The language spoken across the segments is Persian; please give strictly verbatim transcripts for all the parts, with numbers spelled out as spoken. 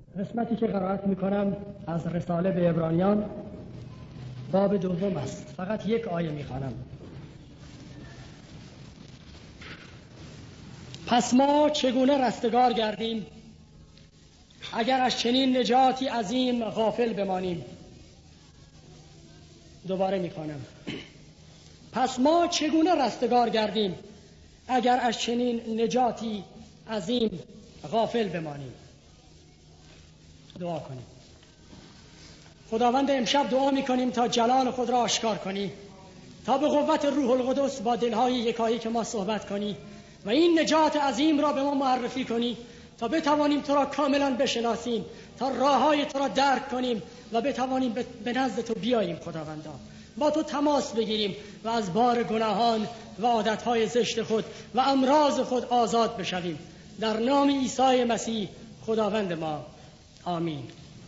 قسمتی که قرائت میکنم از رساله به عبرانیان باب دوم است. فقط یک آیه میخوانم. پس ما چگونه رستگار گردیم اگر از چنین نجاتی عظیم غافل بمانیم؟ دوباره میخوانم. پس ما چگونه رستگار گردیم اگر از چنین نجاتی عظیم غافل بمانیم؟ دعا کنیم. خداوند، امشب دعا میکنیم تا جلال خود را آشکار کنی، تا به قوت روح القدس با دلهای یکایی که ما صحبت کنی و این نجات عظیم را به ما معرفی کنی تا بتوانیم تو را کاملا بشناسیم، تا راههای تو را درک کنیم و بتوانیم به نزد تو بیاییم. خداوندا، با تو تماس بگیریم و از بار گناهان و عادتهای زشت خود و امراض خود آزاد بشویم. در نام عیسی مسیح خداوند ما، آمین.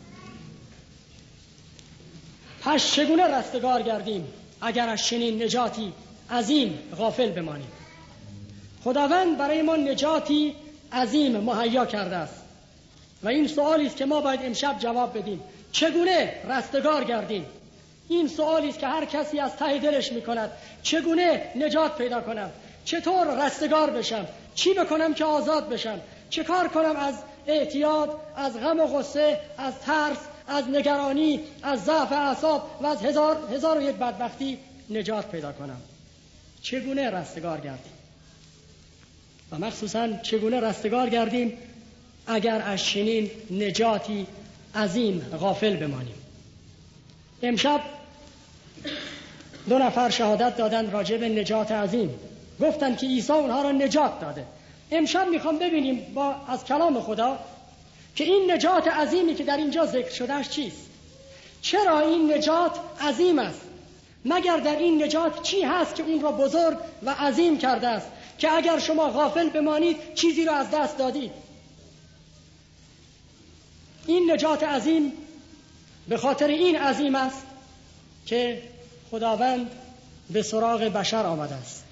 پس چگونه رستگار گردیم اگر از چنین نجاتی عظیم غافل بمانیم؟ خداوند برای ما نجاتی عظیم مهیا کرده است و این سوالی است که ما باید امشب جواب بدیم. چگونه رستگار گردیم؟ این سوالی است که هر کسی از ته دلش میکند. چگونه نجات پیدا کنم؟ چطور رستگار بشم؟ چی بکنم که آزاد بشم؟ چه کار کنم از اعتیاد، از غم و غصه، از ترس، از نگرانی، از ضعف اعصاب و از هزار هزار و یک بدبختی نجات پیدا کنم؟ چگونه رستگار گردیم؟ و مخصوصاً چگونه رستگار گردیم اگر از چنین نجاتی عظیم غافل بمانیم؟ امشب دو نفر شهادت دادن راجع به نجات عظیم. گفتن که عیسی اونها را نجات داده. امشب میخوام ببینیم با از کلام خدا که این نجات عظیمی که در اینجا ذکر شدهش چیست؟ چرا این نجات عظیم است؟ مگر در این نجات چی هست که اون را بزرگ و عظیم کرده است که اگر شما غافل بمانید چیزی را از دست دادید؟ این نجات عظیم به خاطر این عظیم است که خداوند به سراغ بشر آمده است.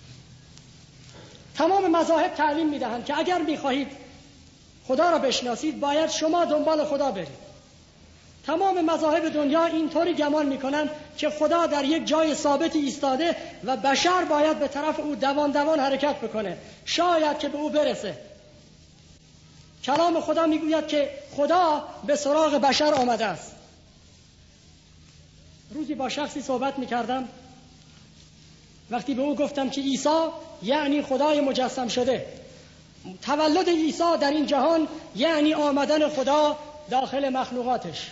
تمام مذاهب تعلیم میدهند که اگر میخواهید خدا را بشناسید باید شما دنبال خدا برید. تمام مذاهب دنیا اینطوری گمان میکنن که خدا در یک جای ثابتی ایستاده و بشر باید به طرف او دوان دوان حرکت بکنه، شاید که به او برسه. کلام خدا میگوید که خدا به سراغ بشر آمده است. روزی با شخصی صحبت میکردم. وقتی به او گفتم که عیسی یعنی خدای مجسم شده، تولد عیسی در این جهان یعنی آمدن خدا داخل مخلوقاتش.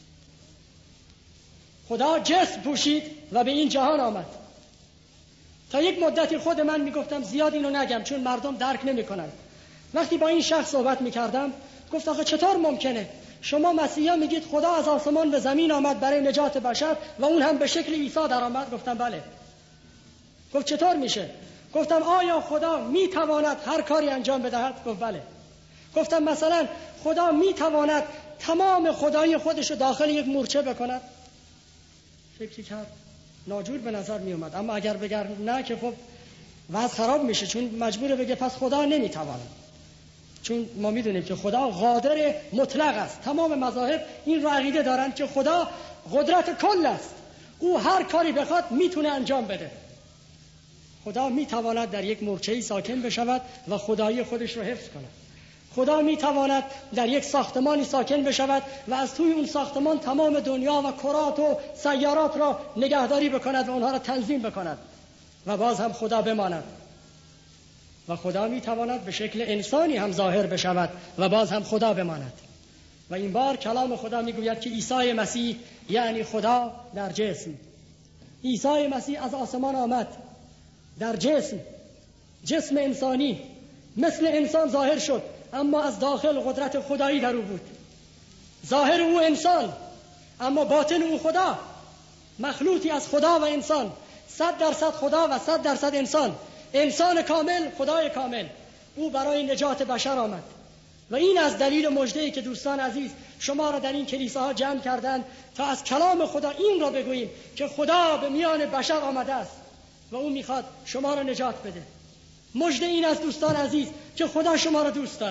خدا جسم پوشید و به این جهان آمد. تا یک مدتی خود من میگفتم زیاد اینو نگم چون مردم درک نمیکنن. وقتی با این شخص صحبت میکردم گفت آخه چطور ممکنه شما مسیحا میگید خدا از آسمان به زمین آمد برای نجات بشر و اون هم به شکل عیسی در آمد؟ گفتم بله. گفت چطور میشه؟ گفتم آیا خدا میتواند هر کاری انجام بدهد؟ گفت بله. گفتم مثلا خدا میتواند تمام خدایی خودشو داخل یک مورچه بکند؟ فکری کرد، ناجور به نظر می اومد، اما اگر بگر نه که خب وضع خراب میشه، چون مجبوره بگه پس خدا نمیتواند. چون ما میدونیم که خدا قادر مطلق است. تمام مذاهب این رو عقیده دارند که خدا قدرت کل است، او هر کاری بخواد میتونه انجام بده. خدا میتواند در یک مورچه‌ای ساکن بشود و خدایی خودش رو حفظ کند. خدا میتواند در یک ساختمانی ساکن بشود و از توی اون ساختمان تمام دنیا و کرات و سیارات را نگهداری بکند و اونها را تنظیم بکند و باز هم خدا بماند. و خدا میتواند به شکل انسانی هم ظاهر بشود و باز هم خدا بماند. و این بار کلام خدا میگوید که عیسی مسیح یعنی خدا در جسم. عیسی مسیح از آسمان آمد در جسم، جسم انسانی، مثل انسان ظاهر شد، اما از داخل قدرت خدایی در او بود. ظاهر او انسان اما باطن او خدا، مخلوطی از خدا و انسان، صد درصد خدا و صد درصد انسان، انسان کامل، خدای کامل. او برای نجات بشر آمد و این از دلیل مژده‌ای که دوستان عزیز شما را در این کلیساها جمع کردند تا از کلام خدا این را بگوییم که خدا به میان بشر آمده است و او میخواد شما را نجات بده. مژده این است دوستان عزیز که خدا شما را دوست دارد.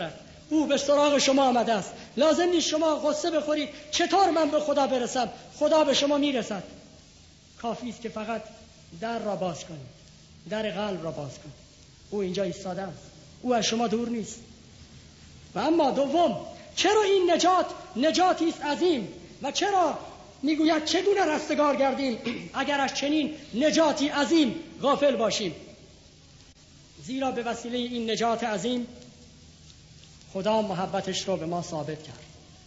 او به سراغ شما آمده است. لازم نیست شما غصه بخورید چطور من به خدا برسم. خدا به شما میرسد. کافی است که فقط در را باز کنید، در قلب را باز کنید. او اینجا ایستاده است، او از شما دور نیست. و اما دوم، چرا این نجات نجاتی است عظیم و چرا میگوید چگونه رستگار گردیم اگر از چنین نجاتی عظیم غافل باشیم؟ زیرا به وسیله این نجات عظیم خدا محبتش رو به ما ثابت کرد.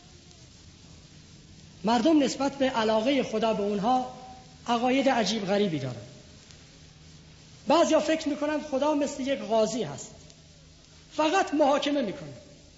مردم نسبت به علاقه خدا به اونها عقاید عجیب غریبی دارن. بعضیا فکر میکنن خدا مثل یک قاضی هست، فقط محاکمه میکنه،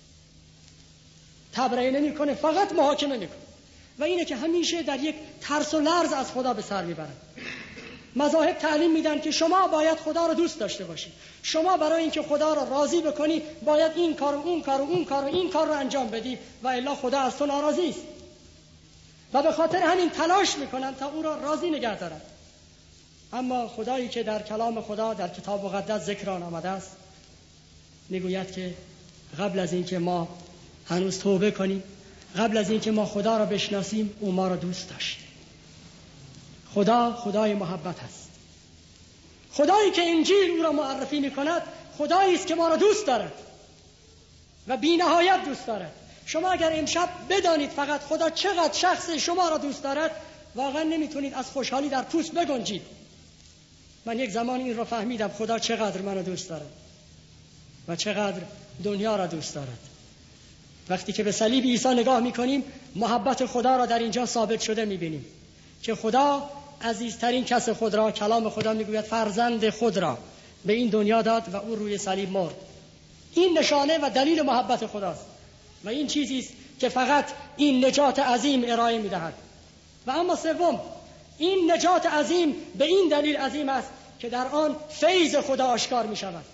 تبرئه نمیکنه، فقط محاکمه میکنه. و اینه که همیشه در یک ترس و لرز از خدا به سر میبرن. مذاهب تعلیم میدن که شما باید خدا رو دوست داشته باشید. شما برای اینکه خدا رو راضی بکنی باید این کار و اون کار و اون کار و این کار رو انجام بدی و الا خدا از تو ناراضی است. و به خاطر همین تلاش میکنن تا او را راضی نگه دارن. اما خدایی که در کلام خدا در کتاب مقدس ذکر آن آمده است میگوید که قبل از اینکه ما هنوز توبه کنیم، قبل از اینکه ما خدا را بشناسیم، او ما را دوست داشت. خدا خدای محبت است. خدایی که انجیل او را معرفی میکند خدایی است که ما را دوست دارد و بی نهایت دوست دارد. شما اگر امشب بدانید فقط خدا چقدر شخص شما را دوست دارد، واقعا نمیتونید از خوشحالی در پوست بگنجید. من یک زمان این را فهمیدم، خدا چقدر من را دوست دارد و چقدر دنیا را دوست دارد. وقتی که به صلیب عیسی نگاه میکنیم محبت خدا را در اینجا ثابت شده میبینیم که خدا عزیزترین کس خود را، کلام خدا میگوید فرزند خود را به این دنیا داد و او روی صلیب مرد. این نشانه و دلیل محبت خداست و این چیزی است که فقط این نجات عظیم ارائه میدهد. و اما سوم، این نجات عظیم به این دلیل عظیم است که در آن فیض خدا آشکار می شود.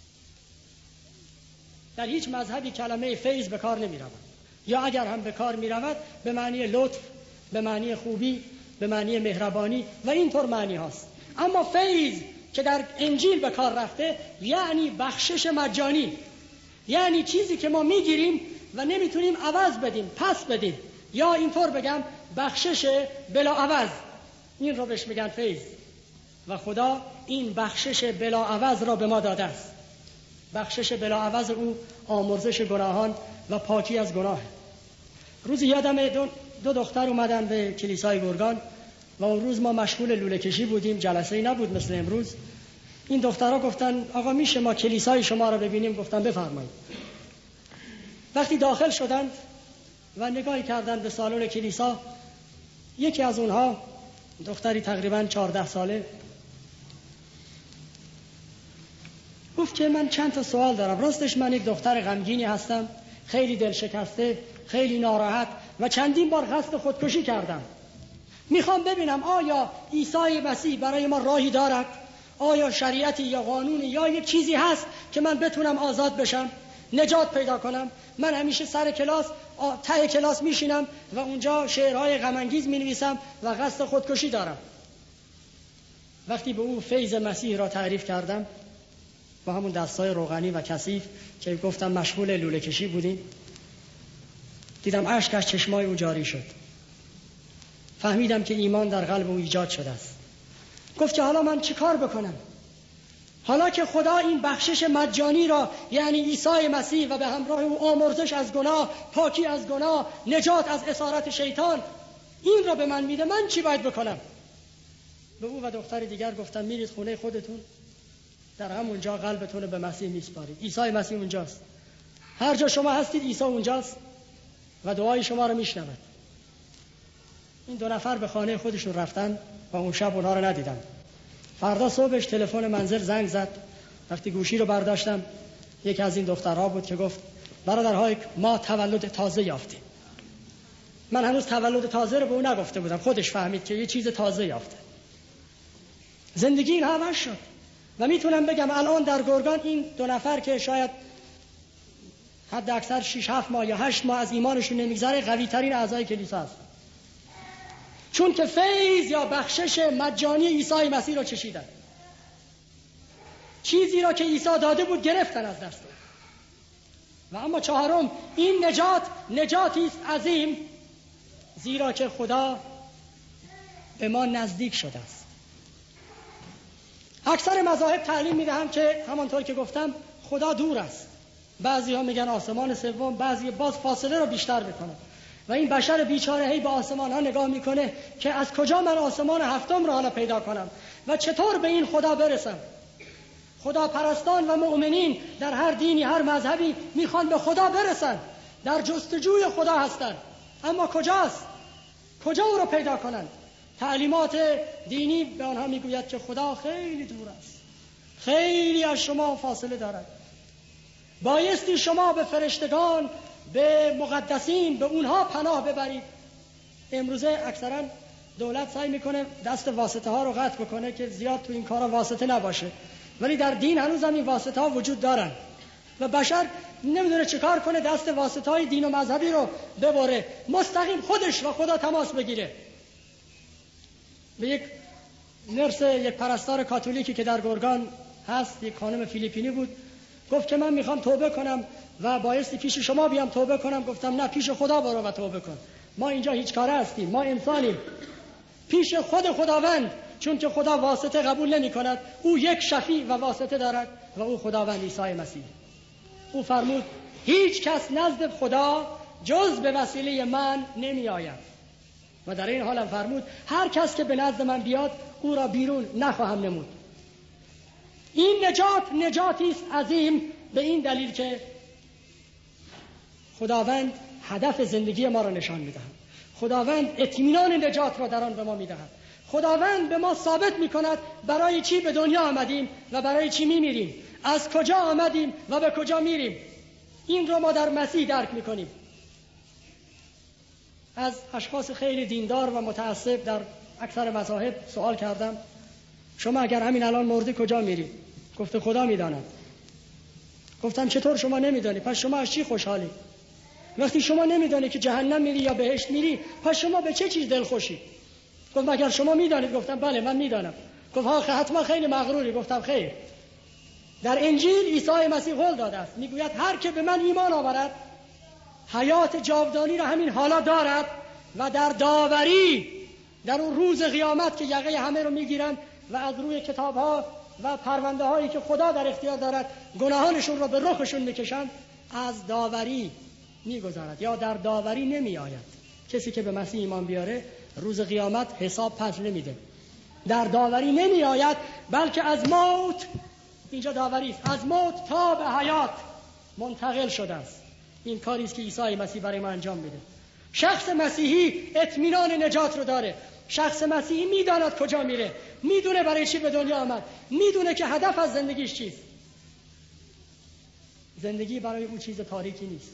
در هیچ مذهبی کلمه فیض به کار نمی رود، یا اگر هم به کار می رود به معنی لطف، به معنی خوبی، به معنی مهربانی و اینطور معنی هاست. اما فیض که در انجیل به کار رفته یعنی بخشش مجانی، یعنی چیزی که ما می گیریم و نمیتونیم عوض بدیم، پس بدیم، یا اینطور بگم بخشش بلا عوض. این رو بهش میگن فیض و خدا این بخشش بلا عوض را به ما داده است. بخشش بلا عوض او آمرزش گناهان و پاکی از گناه. روزی یادم دو, دو دختر اومدن به کلیسای گرگان و اون روز ما مشغول لوله کشی بودیم، جلسه‌ای نبود مثل امروز. این دخترها گفتن آقا میشه ما کلیسای شما را ببینیم؟ گفتم بفرمایید. وقتی داخل شدند و نگاهی کردند به سالن کلیسا، یکی از اونها، دختری تقریباً چهارده ساله، گفت که من چند تا سوال دارم. راستش من یک دختر غمگینی هستم، خیلی دل شکسته، خیلی ناراحت و چندین بار قصد خودکشی کردم. میخوام ببینم آیا عیسی مسیح برای ما راهی دارد؟ آیا شریعتی یا قانونی یا یک چیزی هست که من بتونم آزاد بشم، نجات پیدا کنم؟ من همیشه سر کلاس، ته کلاس میشینم و اونجا شعرهای غم انگیز مینویسم و قصد خودکشی دارم. وقتی به او فیض مسیح را تعریف کردم با همون دستای روغنی و کثیف که گفتم مشغول لوله کشی بودیم، دیدم اشک از چشمای او جاری شد. فهمیدم که ایمان در قلب او ایجاد شده است. گفت که حالا من چی کار بکنم؟ حالا که خدا این بخشش مجانی را، یعنی عیسی مسیح و به همراه او آمرزش از گناه، پاکی از گناه، نجات از اسارت شیطان، این را به من میده، من چی باید بکنم؟ به او و دختر دیگر گفتم میرید خونه خودتون، در همونجا قلبتون رو به مسیح میسپارید. عیسی مسیح اونجاست، هر جا شما هستید عیسی اونجاست و دعای شما رو میشنود. این دو نفر به خانه خودشون رفتن و اون شب اونها رو ندیدم. فردا صبحش تلفن منزل زنگ زد. وقتی گوشی رو برداشتم یکی از این دخترها بود که گفت برادرهای ما تولد تازه یافتیم. من هنوز تولد تازه رو به اون نگفته بودم، خودش فهمید که یه چیز تازه یافته. زندگی این عوض شد و میتونم بگم الان در گرگان این دو نفر که شاید حد اکثر شش هفت ماه یا هشت ماه از ایمانشون نمیگذره، قوی ترین اعضای کلیسا هست، چون که فیض یا بخشش مجانی عیسی مسیح رو چشیدن. چیزی را که عیسی داده بود گرفتن از دست. و اما چهارم، این نجات نجاتی است عظیم، زیرا که خدا به ما نزدیک شده است. اکثر مذاهب تعلیم میدهم که همانطور که گفتم خدا دور است. بعضی ها میگن آسمان سوم، بعضی باز فاصله رو بیشتر میکنن و این بشر بیچاره هی به آسمان ها نگاه میکنه که از کجا من آسمان هفتم رو حالا پیدا کنم و چطور به این خدا برسم. خدا پرستان و مؤمنین در هر دینی، هر مذهبی میخوان به خدا برسن، در جستجوی خدا هستن، اما کجاست؟ کجا او رو پیدا کنند؟ تعلیمات دینی به آنها میگوید که خدا خیلی دور است، خیلی از شما فاصله دارد. بایستی شما به فرشتگان، به مقدسین، به اونها پناه ببرید. امروزه اکثرا دولت سعی میکنه دست واسطه ها رو قطع بکنه که زیاد تو این کارا واسطه نباشه، ولی در دین هنوز هم این واسطه ها وجود دارن و بشر نمیدونه چیکار کنه دست واسطه های دین و مذهبی رو ببره، مستقیم خودش و خدا تماس بگیره. به یک نرس، یک پرستار کاتولیکی که در گرگان هست، یک خانم فیلیپینی بود، گفت که من میخوام توبه کنم و بایستی پیش شما بیام توبه کنم. گفتم نه، پیش خدا برو و توبه کن. ما اینجا هیچ کاره هستیم، ما انسانیم. پیش خود خداوند، چون که خدا واسطه قبول نمی کند، او یک شفیع و واسطه دارد و او خداوند عیسی مسیح. او فرمود هیچ کس نزد خدا جز به وسیله من نمی آید و در این حال فرمود هر کس که به نزد من بیاد او را بیرون نخواهم نمود. این نجات نجاتی است عظیم، به این دلیل که خداوند هدف زندگی ما را نشان می‌دهد. خداوند اطمینان نجات را در آن به ما می‌دهد. خداوند به ما ثابت می‌کند برای چی به دنیا آمدیم و برای چی می‌میریم، از کجا آمدیم و به کجا می‌ریم. این را ما در مسیح درک می‌کنیم. از اشخاص خیلی دیندار و متعصب در اکثر مذاهب سوال کردم شما اگر همین الان مردی کجا میری؟ گفته خدا میداند. گفتم چطور شما نمیدانی؟ پس شما از چی خوشحالی؟ وقتی شما نمیدانی که جهنم میری یا بهشت میری، پس شما به چه چیز دلخوشی؟ گفت اگر شما میدانید. گفتم بله من میدانم. گفت ها حتما خیلی مغروری. گفتم خیر، در انجیل عیسی مسیح قول داده است، میگوید هر که به من ایمان آورد حیات جاودانی را همین حالا دارد و در داوری، در اون روز قیامت که یقه همه رو میگیرن و از روی کتاب ها و پرونده هایی که خدا در اختیار دارد گناهانشون رو به رخشون میکشن، از داوری میگذرد یا در داوری نمی آید. کسی که به مسیح ایمان بیاره روز قیامت حساب پس نمیده، در داوری نمی آید، بلکه از موت، اینجا داوری است، از موت تا به حیات منتقل شده است. این کاری است که عیسی مسیح برای ما انجام میده. شخص مسیحی اطمینان نجات رو داره. شخص مسیحی میداند کجا میره، میدونه برای چی به دنیا آمد، میدونه که هدف از زندگیش چیست. زندگی برای او چیز تاریکی نیست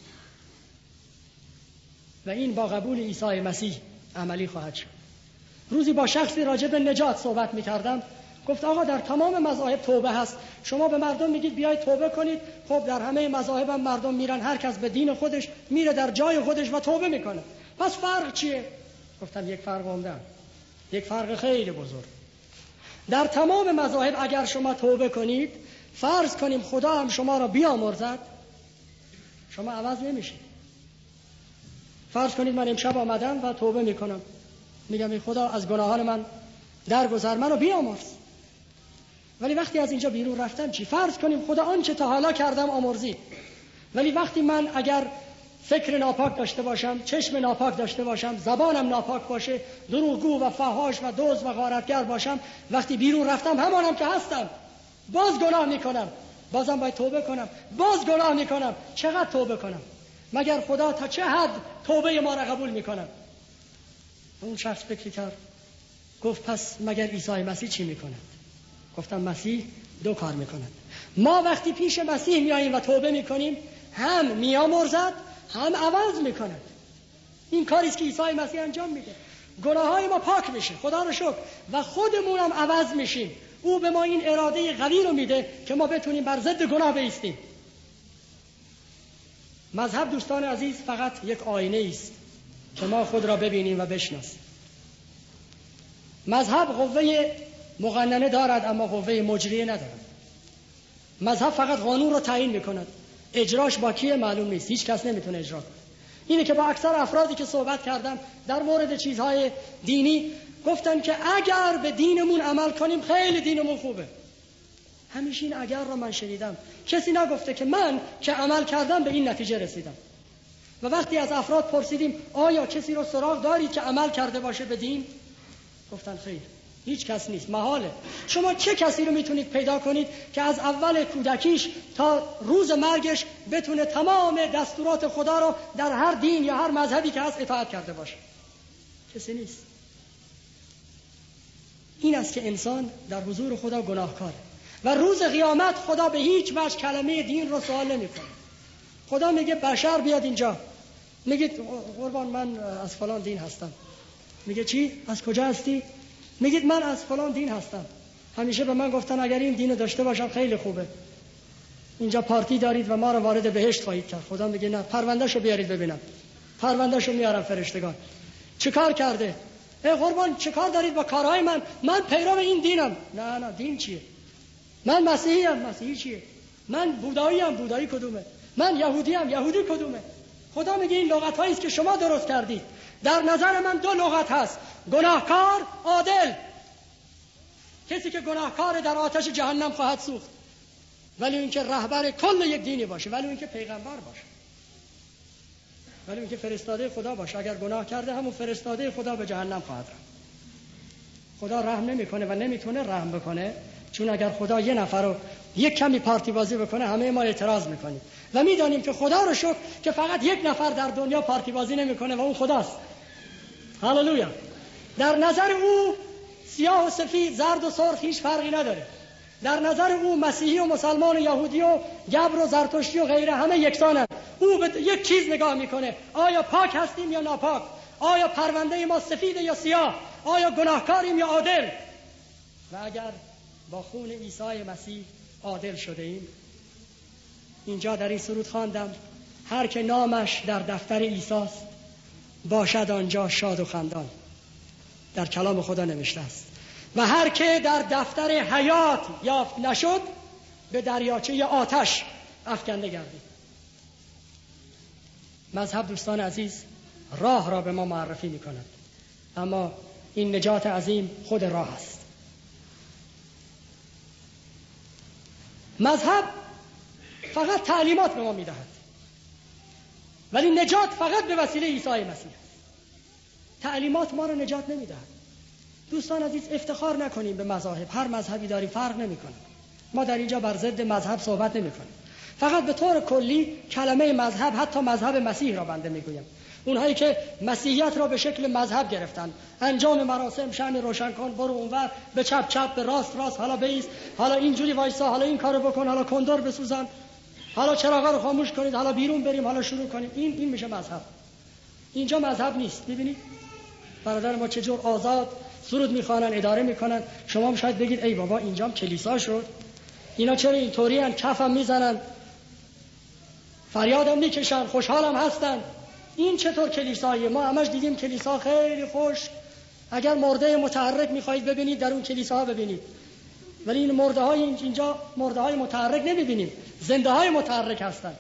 و این با قبول عیسی مسیح عملی خواهد شد. روزی با شخصی راجع به نجات صحبت میکردم، گفت آقا در تمام مذاهب توبه هست، شما به مردم میگید بیاید توبه کنید. خب در همه مذاهب هم مردم میرن، هر کس به دین خودش میره در جای خودش و توبه میکنه، پس فرق چیه؟ گفتم یک فرق عمده، یک فرق خیلی بزرگ. در تمام مذاهب اگر شما توبه کنید، فرض کنیم خدا هم شما را بیامرزد، شما عوض نمیشید. فرض کنید من امشب آمدم و توبه میکنم، میگم ای خدا از گناهان من درگذر، منو بیامرز. ولی وقتی از اینجا بیرون رفتم چی؟ فرض کنیم خدا آنچه تا حالا کردم آمرزید، ولی وقتی من اگر فکر ناپاک داشته باشم، چشم ناپاک داشته باشم، زبانم ناپاک باشه، دروغگو و فحاش و دزد و غارتگر باشم، وقتی بیرون رفتم همانم که هستم، باز گناه میکنم، بازم باید توبه کنم، باز گناه میکنم. چقدر توبه کنم؟ مگر خدا تا چه حد توبه ما را قبول میکنه؟ اون شخص فکر کرد، گفت پس مگر عیسی مسیح چی میکند؟ گفتم مسیح دو کار میکند. ما وقتی پیش مسیح میاییم و توبه میکنیم، هم میامرزد هم عوض میکند. این کاریست که عیسی مسیح انجام میده. گناههای ما پاک میشه، خدا رو شکر، و خودمون هم عوض میشیم. او به ما این اراده قوی رو میده که ما بتونیم بر ضد گناه بایستیم. مذهب دوستان عزیز فقط یک آینه است که ما خود را ببینیم و بشناسیم. مذهب قوه مقننه دارد اما قوه مجریه ندارد. مذهب فقط قانون را تعیین میکند. اجراش با کیه معلوم نیست، هیچ کس نمیتونه اجرا کنه. اینه که با اکثر افرادی که صحبت کردم در مورد چیزهای دینی گفتن که اگر به دینمون عمل کنیم خیلی دینمون خوبه. همیشه این اگر را من شنیدم، کسی نگفته که من که عمل کردم به این نتیجه رسیدم. و وقتی از افراد پرسیدیم آیا کسی رو سراغ دارید که عمل کرده باشه به دین، گفتن خیر، هیچ کس نیست، محاله. شما چه کسی رو میتونید پیدا کنید که از اول کودکیش تا روز مرگش بتونه تمام دستورات خدا رو در هر دین یا هر مذهبی که هست اطاعت کرده باشه؟ کسی نیست. این است که انسان در حضور خدا گناهکاره و روز قیامت خدا به هیچ وجه کلمه دین رو سوال نمیکنه. خدا میگه بشر بیاد اینجا، میگه قربان من از فلان دین هستم. میگه چی؟ از کجا هستی؟ میگید من از فلان دین هستم. همیشه به من گفتن اگر این دینو داشته باشم خیلی خوبه، اینجا پارتی دارید و ما رو وارد بهشت خواهید کرد. خدا میگه نه، پروندهشو بیارید ببینم. پروندهشو میارم فرشتگان. چه کار کرده؟ ای قربان چه کار دارید با کارهای من؟ من پیرو این دینم. نه نه، دین چیه؟ من مسیحی ام. مسیحی چیه؟ من بودایی ام. بودایی کدومه؟ من یهودی ام. یهودی کدومه؟ خدا میگه این لغت هایی است که شما درست کردید. در نظر من دو لغت هست: گناهکار، عادل. کسی که گناهکار در آتش جهنم خواهد سوخت، ولی اینکه رهبر کل یک دینی باشه، ولی اینکه پیغمبر باشه، ولی اینکه فرستاده خدا باشه. اگر گناه کرده همون فرستاده خدا به جهنم خواهد رفت. خدا رحم نمیکنه و نمیتونه رحم بکنه، چون اگر خدا یه نفر رو یک کمی پارتی بازی بکنه همه ما اعتراض میکنیم و میدانیم که خدا رو شکر که فقط یک نفر در دنیا پارتی بازی نمیکنه و اون خداست. هاللویا. در نظر او سیاه و سفید، زرد و سرخ هیچ فرقی نداره. در نظر او مسیحی و مسلمان و یهودی و گبر و زرتشتی و غیره همه یکسانند. او به یک چیز نگاه میکنه: آیا پاک هستیم یا ناپاک؟ آیا پرونده ما سفید یا سیاه؟ آیا گناهکاریم یا عادل؟ و اگر با خون عیسی مسیح عادل شده ایم، اینجا در این سرود خواندم: هر که نامش در دفتر عیسی است باشد آنجا شاد و خندان. در کلام خدا نوشته است. و هر که در دفتر حیات یافت نشد به دریاچه آتش افکنده گردید. مذهب دوستان عزیز راه را به ما معرفی می کند، اما این نجات عظیم خود راه است. مذهب فقط تعلیمات به ما می دهد، ولی نجات فقط به وسیله عیسی مسیح است. تعلیمات ما را نجات نمی دهد. دوستان عزیز افتخار نکنیم به مذاهب، هر مذهبی داریم فرق نمی کنه. ما در اینجا بر ضد مذهب صحبت نمی کنیم. فقط به طور کلی کلمه مذهب، حتی مذهب مسیح را بنده می گویم. اونهایی که مسیحیت را به شکل مذهب گرفتن، انجام مراسم، شمع روشن کن، برو اونور، به چپ چپ، به راست راست، حالا بایست، حالا اینجوری وایسا، حالا این کارو بکن، حالا کندر بسوزن، حالا چراغا رو خاموش کنید، حالا بیرون بریم، حالا شروع کنیم. این این میشه مذهب. اینجا مذهب نیست. ببینید برادر ما چجور آزاد سرود میخوانن، اداره میکنن. شما شاید بگید ای بابا اینجام کلیسا شد، اینا چرا اینطوری ان، کفم میزنن، فریادم میکشن، خوشحالم هستن. این چطور کلیساییه؟ ما همش دیدیم کلیسا خیلی خوش. اگر مرده متحرک میخواهید ببینید در اون کلیساها ببینید، ولی این مرده های اینجا مرده های متحرک نمیبینیم، زنده های متحرک هستن.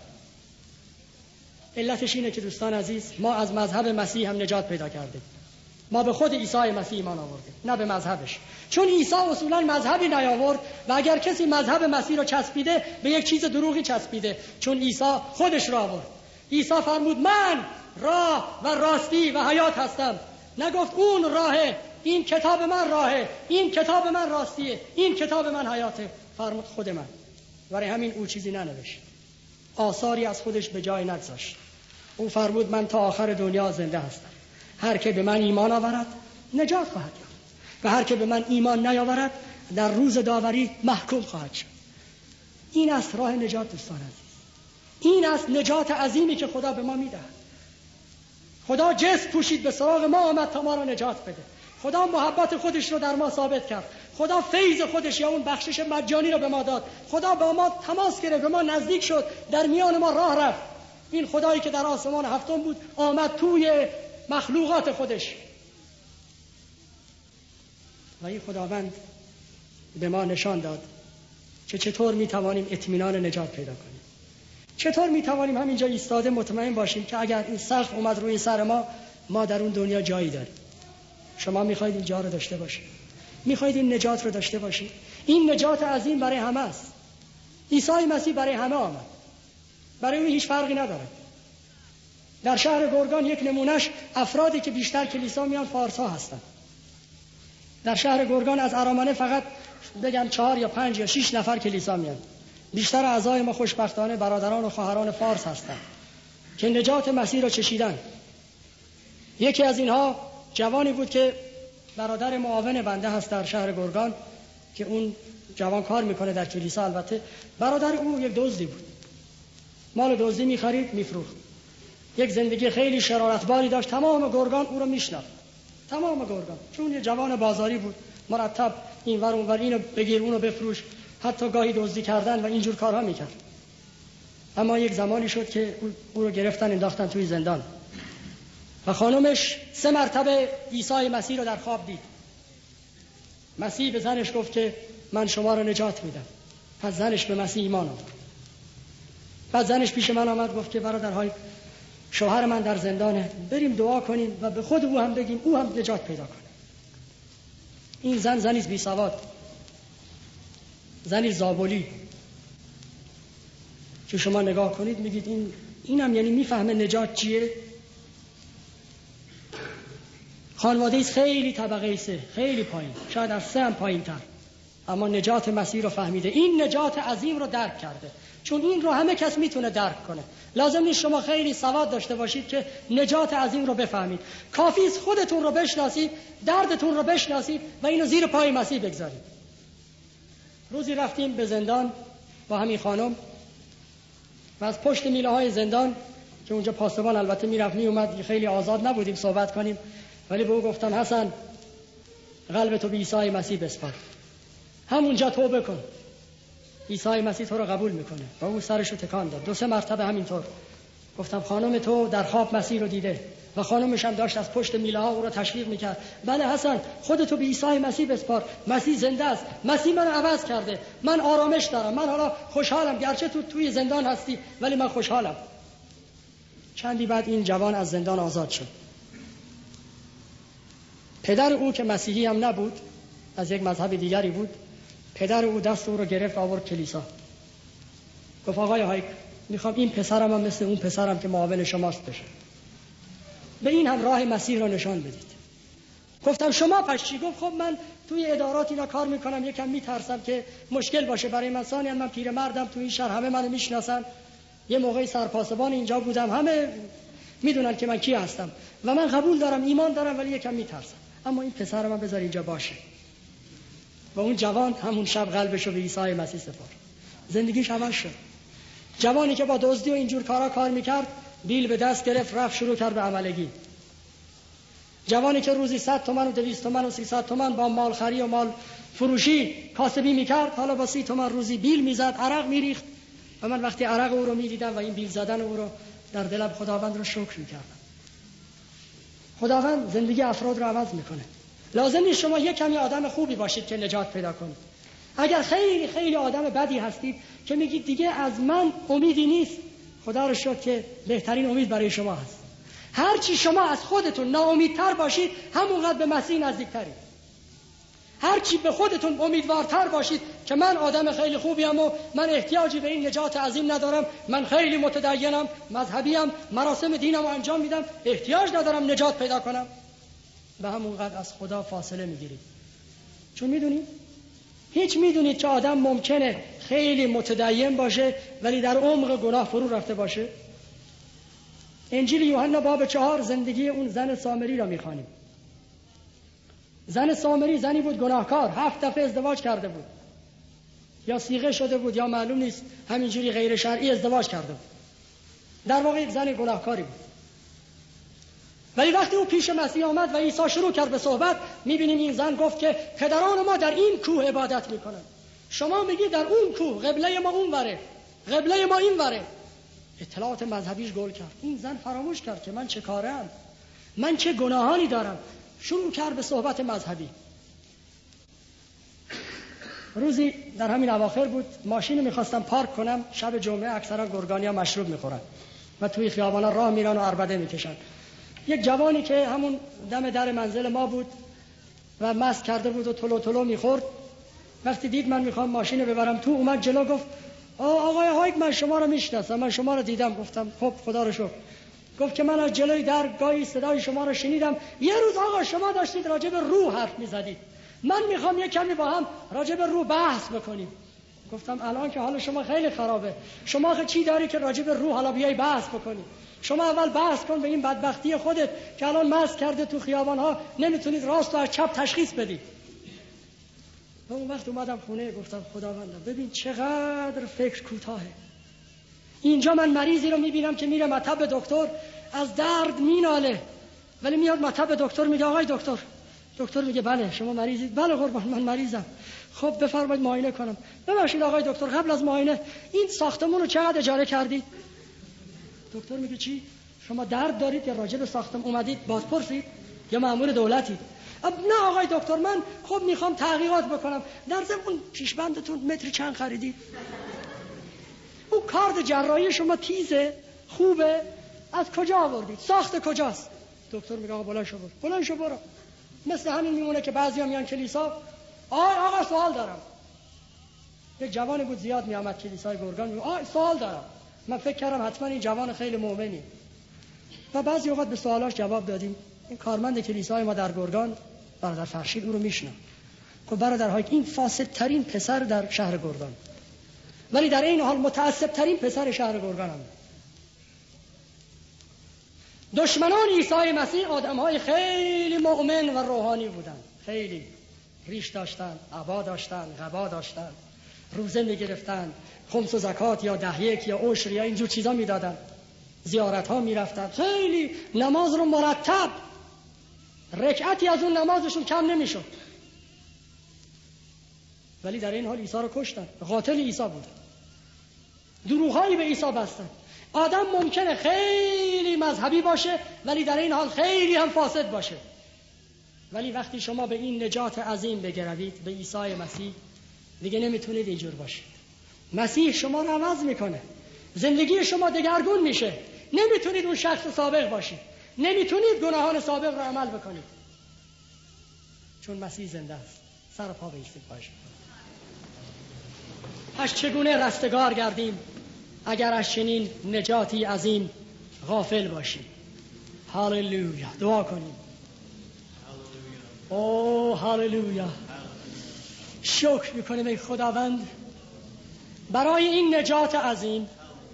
علتش اینه که دوستان عزیز ما از مذهب مسیح هم نجات پیدا کردیم. ما به خود عیسی مسیح ایمان آوردیم، نه به مذهبش. چون عیسی اصولا مذهبی نیاورد و اگر کسی مذهب مسیح رو چسبیده به یک چیز دروغی چسبیده، چون عیسی خودش را آورد. عیسی فرمود من راه و راستی و حیات هستم. نگفت اون راهه، این کتاب من راهه، این کتاب من راستیه، این کتاب من حیاته. فرمود خود من. برای همین او چیزی ننوشت، آثاری از خودش به جای نگذاشت. او فرمود من تا آخر دنیا زنده هستم. هر که به من ایمان آورد نجات خواهد یافت و هر که به من ایمان نیاورد در روز داوری محکوم خواهد شد. این است راه نجات دوستان عزیز. این است نجات عظیمی که خدا به ما میدهد. خدا جسم پوشید به سراغ ما آمد تا ما را نجات بده. خدا محبت خودش رو در ما ثابت کرد. خدا فیض خودش یا اون بخشش مجانی رو به ما داد. خدا با ما تماس گرفت، به ما نزدیک شد، در میان ما راه رفت. این خدایی که در آسمان هفتم بود آمد توی مخلوقات خودش و این خداوند به ما نشان داد که چطور میتوانیم اطمینان نجات پیدا کنیم، چطور میتوانیم همینجا ایستاده مطمئن باشیم که اگر این سقف اومد روی سر ما، ما در اون دنیا جایی داریم؟ شما میخواید اینجا رو داشته باشید، میخواید این نجات رو داشته باشید. این نجات عظیم برای همه است. عیسی مسیح برای همه آمد، برای او هیچ فرقی نداره. در شهر گرگان یک نمونهش افرادی که بیشتر کلیسا میان فارس‌ها هستن. در شهر گرگان از ارامنه فقط بگم چهار یا پنج یا شش نفر کلیسا میان. بیشتر اعضای ما خوشبختانه برادران و خواهران فارس هستند که نجات مسیح را چشیدن. یکی از اینها جوانی بود که برادر معاون بنده هست در شهر گرگان که اون جوان کار میکنه در کلیسا. البته برادر او یک دزدی بود، مال دزدی میخرید میفروخت. یک زندگی خیلی شرارتباری داشت، تمام گرگان او رو میشناخت، تمام گرگان، چون یه جوان بازاری بود، مرتب این ور اون ور، اینو بگیر اونو بفروش، حتی گاهی دزدی کردن و اینجور کارها میکرد. اما یک زمانی شد که او رو گرفتن انداختن توی زندان و خانمش سه مرتبه عیسی مسیح رو در خواب دید. مسیح به زنش گفت که من شما رو نجات میدم. پس زنش به مسیح ایمان آورد. بعد زنش پیش من آمد گفت که برادرهای شوهر من در زندانه، بریم دعا کنیم و به خود او هم بگیم او هم نجات پیدا کنه. این زن زنی بی سواد، زنی زابلی که شما نگاه کنید میگید این اینم یعنی میفهمه نجات چیه؟ خانواده ایست خیلی طبقه ایسته، خیلی پایین، شاید از سه هم پایین تر، اما نجات مسیح رو فهمیده، این نجات عظیم رو درک کرده. چون این رو همه کس میتونه درک کنه، لازم نیست شما خیلی سواد داشته باشید که نجات عظیم رو بفهمید. کافی است خودتون رو بشناسید، دردتون رو بشناسید و اینو زیر پای مسیح بگذارید. روزی رفتیم به زندان با همین خانم و از پشت میله های زندان که اونجا پاسبان البته میرفت میومد، خیلی آزاد نبودیم صحبت کنیم، ولی به او گفتم حسن قلبتو به عیسی مسیح بسپار، همونجا توبه کن، عیسی مسیح تو رو قبول میکنه. و او سرشو تکان داد دو سه مرتبه همینطور. گفتم خانم تو در خواب مسیح رو دیده و خانمش هم داشت از پشت میله ها او رو تشویق میکرد. بله حسن خودتو به عیسی مسیح بسپار، مسیح زنده است، مسیح منو عوض کرده، من آرامش دارم، من حالا خوشحالم، گرچه تو توی زندان هستی ولی من خوشحالم. چندی بعد این جوان از زندان آزاد شد. پدر او که مسیحی هم نبود، از یک مذهب دیگری بود، پدر او دست او رو گرفت آورد کلیسا. گفت آقای هایک میخوام این پسرم هم مثل اون پسرم که معاون شماست بشه، به این هم راه مسیح رو نشان بدید. گفتم شما پس چی؟ گفت خب من توی ادارات اینا کار میکنم، یکم میترسم که مشکل باشه برای من، ثانیاً من پیرمردم، تو این شهر همه منو میشناسن، یه موقعی سرپاسبان اینجا بودم، همه میدونن که من کی هستم و من قبول دارم، ایمان دارم، ولی یکم میترسم، اما این پسرم هم بذار اینجا باشه. و اون جوان همون شب قلبشو به عیسی مسیح سپرد، زندگیش عوض شد. جوانی که با دزدی و اینجور کارا کار میکرد بیل به دست گرفت، رفت شروع کرد به عملگی. جوانی که روزی صد تومن و دویست تومن و سیصد تومن با مال خری و مال فروشی کاسبی میکرد، حالا با سی تومن روزی بیل میزد، عرق میریخت. و من وقتی عرق او رو میدیدم و این بیل زدن او رو در دلم خداوند رو شکر میکردم. خداوند زندگی افراد رو عوض میکنه. لازم نیست شما یک کمی آدم خوبی باشید که نجات پیدا کنید. اگر خیلی خیلی آدم بدی هستید که میگید دیگه از من امیدی نیست، خدا رو شکر که بهترین امید برای شما هست. هر چی شما از خودتون ناامیدتر باشید، همونقدر به مسیح نزدیکترید. هر چی به خودتون امیدوارتر باشید که من آدم خیلی خوبیم و من احتیاجی به این نجات عظیم ندارم، من خیلی متدینم، مذهبیم، مراسم دینم رو انجام میدم، احتیاج ندارم نجات پیدا کنم، به همونقدر از خدا فاصله میگیرید. چون میدونید هیچ میدونید که آدم ممکنه خیلی متدین باشه ولی در عمق گناه فرو رفته باشه. انجیل یوحنا باب چهار زندگی اون زن سامری را میخوانیم. زن سامری زنی بود گناهکار، هفت دفعه ازدواج کرده بود، یا صیغه شده بود یا معلوم نیست، همینجوری غیر شرعی ازدواج کرده بود. در واقع یک زن گناهکاری بود. ولی وقتی او پیش مسیح آمد و عیسی شروع کرد به صحبت، میبینیم این زن گفت که پدران ما در این کوه عبادت میکنن، شما میگی در اون کوه، قبله ما اون وره، قبله ما این وره. اطلاعات مذهبیش گل کرد. این زن فراموش کرد که من چه کارم، من چه گناهانی دارم. شروع کرد به صحبت مذهبی. روزی در همین اواخر بود، ماشین میخواستم پارک کنم. شب جمعه اکثرا گرگانیا مشروب میخورن و توی خیابانا راه میرن و عربده میکشن. یک جوانی که همون دم در منزل ما بود و مست کرده بود و تلو تلو میخورد، وقتی دید من میخوام ماشین ببرم تو، اومد جلو گفت آقای هایک من شما رو میشناسم، من شما رو دیدم. گفتم خب خدا رو شکر. گفت که من از جلوی در گاهی صدای شما رو شنیدم، یه روز آقا شما داشتید راجع به روح حرف میزدید، من میخوام یک کمی با هم راجع به روح بحث بکنیم. گفتم الان که حال شما خیلی خرابه، شما آخه چی داری که راجع به روح حالا بیای بحث بکنی؟ شما اول بحث کن به این بدبختی خودت که الان مست کرده تو خیابان‌ها نمیتونید راست و از چپ تشخیص بدید. و اون وقت اومدم خونه گفتم خداوندم ببین چقدر فکر کوتاهه. اینجا من مریضی رو میبینم که میره مطب دکتر از درد میناله، ولی میاد مطب دکتر میگه آقای دکتر. دکتر میگه بله شما مریضید؟ بله قربان من مریضم. خب بفرمایید معاینه کنم. ببخشید آقای دکتر قبل از معاینه این ساختمون رو چقدر اجاره کردید؟ دکتر میگه چی؟ شما درد دارید یا راجع به ساختمون اومدید بازپرسید یا مأمور دولتید؟ نه آقای دکتر من خب میخوام تحقیقات بکنم. در ضمن اون پیشبندتون متری چند خریدید؟ اون کارت جراحی شما تیزه خوبه، از کجا آوردید؟ ساخت کجاست؟ دکتر میگه آقا بلند شو برو. بلند شو برو. مثل همین میمونه که بعضیا میان کلیسا، آی آقا سوال دارم. یک جوانی بود زیاد میامد کلیسای گرگان، میگه آی سوال دارم. من فکر کردم حتما این جوان خیلی مؤمنی و بعضی اوقات به سوالاش جواب دادیم. این کارمند کلیسای ما در گرگان برادر فرشید او رو میشنم. خب برادرهای این فاسد ترین پسر در شهر گرگان، ولی در این حال متعصب ترین پسر شهر گرگان هم. دشمنان عیسی مسیح آدم‌های خیلی مؤمن و روحانی بودن، خیلی ریش داشتن، عبا داشتن، قبا داشتن، روزه می‌گرفتن، خمس و زکات یا ده یک یا عشر یا اینجور چیزا میدادن، زیارت‌ها میرفتن، خیلی نماز رو مرتب، رکعتی از اون نمازشون کم نمیشد. ولی در این حال عیسی رو کشتن، قاتل عیسی بودن، دروغ‌هایی به عیسی بستن. آدم ممکنه خیلی مذهبی باشه ولی در این حال خیلی هم فاسد باشه، ولی وقتی شما به این نجات عظیم بگروید، به عیسی مسیح، دیگه نمیتونید اینجور باشید. مسیح شما رو عوض میکنه، زندگی شما دگرگون میشه، نمیتونید اون شخص سابق باشید، نمیتونید گناهان سابق رو عمل بکنید، چون مسیح زنده است. سر پا بایستید باشه. پس چگونه رستگار گردیم اگر از چنین نجاتی عظیم غافل باشیم؟ هاللویا. دعا کنیم. اوه هاللویا. شکر میکنیم ای خداوند برای این نجات عظیم.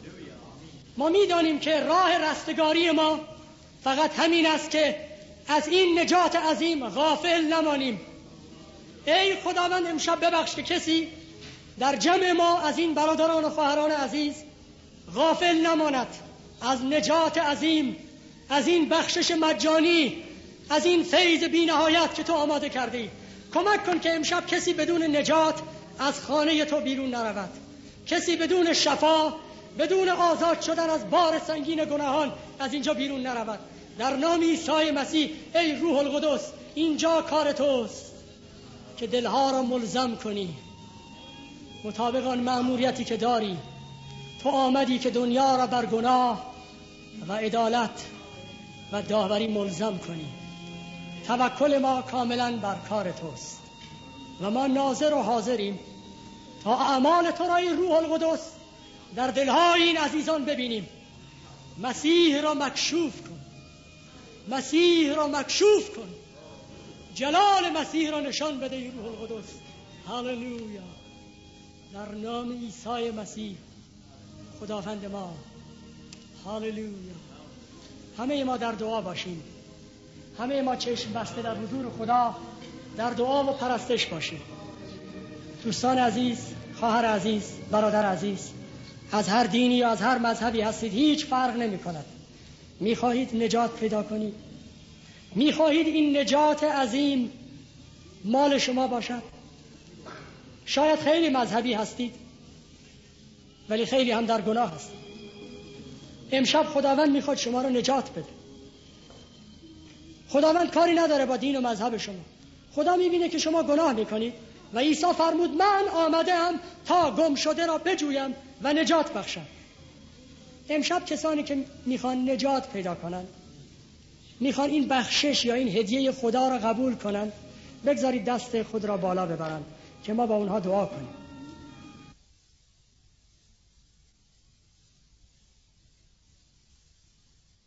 ما میدانیم که راه رستگاری ما فقط همین است که از این نجات عظیم غافل نمانیم. ای خداوند امشب ببخش که کسی در جمع ما از این برادران و خواهران عزیز غافل نماند از نجات عظیم، از این بخشش مجانی، از این فیض بی نهایت که تو آماده کردی. کمک کن که امشب کسی بدون نجات از خانه تو بیرون نرود، کسی بدون شفا، بدون آزاد شدن از بار سنگین گناهان از اینجا بیرون نرود. در نام عیسی مسیح ای روح القدس، اینجا کار توست که دلها را ملزم کنی مطابق آن مأموریتی که داری. تو آمدی که دنیا را بر گناه و عدالت و داوری ملزم کنی. توکل ما کاملا بر کار توست و ما ناظر و حاضریم تا اعمال تو را روح القدس در دلهای این عزیزان ببینیم. مسیح را مکشوف کن، مسیح را مکشوف کن، جلال مسیح را نشان بده ای روح القدس. هاللویا. در نام عیسی مسیح خداوند ما. هاللویا. همه ما در دعا باشیم، همه ما چشم بسته در حضور خدا در دعا و پرستش باشیم. دوستان عزیز، خواهر عزیز، برادر عزیز، از هر دینی یا از هر مذهبی هستید، هیچ فرق نمی کند. می خواهید نجات پیدا کنید؟ می خواهید این نجات عظیم مال شما باشد؟ شاید خیلی مذهبی هستید ولی خیلی هم در گناه هستید. امشب خداوند میخواد شما رو نجات بده. خداوند کاری نداره با دین و مذهب شما. خدا میبینه که شما گناه میکنید و عیسی فرمود من آمدم تا گم شده را بجویم و نجات بخشم. امشب کسانی که میخوان نجات پیدا کنن، میخوان این بخشش یا این هدیه خدا را قبول کنن، بگذارید دست خود را بالا ببرن که ما با اونها دعا کنیم.